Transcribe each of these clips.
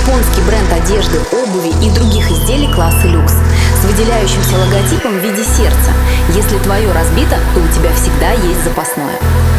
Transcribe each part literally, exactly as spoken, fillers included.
Японский бренд одежды, обуви и других изделий класса люкс с выделяющимся логотипом в виде сердца. Если твое разбито, то у тебя всегда есть запасное.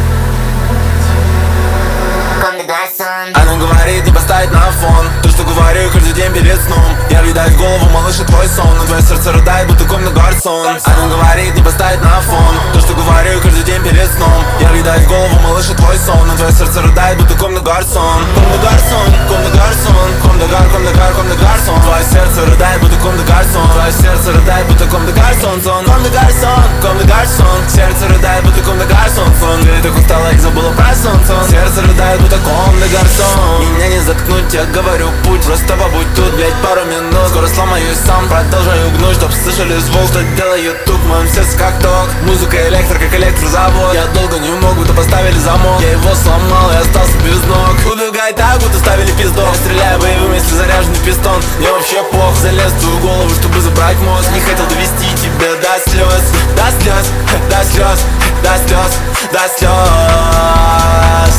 Она говорит, не поставить на фон то, что говорю каждый день перед сном. Я видать голову, малыш, и твой сон, но твое сердце рыдает, будто комна гарсон. Она говорит, не поставить на фон то, что говорю каждый день перед сном. Я видать голову, малыш, и твой сон, но твое сердце рыдает, будто комна гарсон. Комна гарсон, комна гарсон, комна гар, комна гар, комна гарсон. Твое сердце рыдает, будто комна гарсон. Твое сердце рыдает, будто комна гарсон. Сон, комна гарсон, комна гарсон. Сердце рыдает, будто комна гарсон. Сон, я так устала и забыла про сон. Сон, сердце рыдает, будто комна гарсон. Меня не заткнуть, я говорю путь, просто побудь тут, блять, пару минут. Скоро сломаюсь сам, продолжаю гнуть, чтоб слышали звук, что делает тук в моем сердце как ток. Музыка электро, как электрозавод. Я долго не мог, будто поставили замок. Я его сломал и остался без ног. Убегай так, будто ставили пиздок. Я стреляю боевым, если заряженный пистон. Мне вообще плохо, залез в твою голову, чтобы забрать мозг. Не хотел довести тебя до слез, до слез, до слез, до слез, до слез.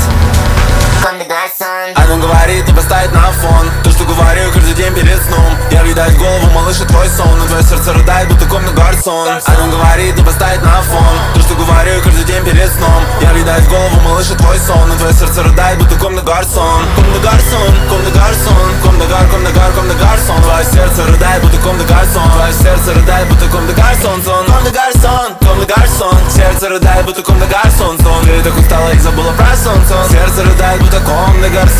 Она говорит, не поставить на фон то, что говорю каждый день перед сном. Я видать голову, малыш, и твой сон, но твое сердце рыдает, будто комна гарсон. Она говорит, не поставить на фон то, что говорю каждый день перед сном. Я видать голову, малыш, и твой сон, но твое сердце рыдает, будто комна гарсон. Комна гарсон, комна гарсон, комна гар, комна гар, комна гарсон. Твое сердце рыдает, будто комна гарсон. Твое сердце рыдает, будто комна гарсон. Сон, комна гарсон, комна гарсон. Сердце рыдает, будто комна гарсон. Сон, я так устала и забыла про сон. Сон, сердце рыдает, будто комна гарсон.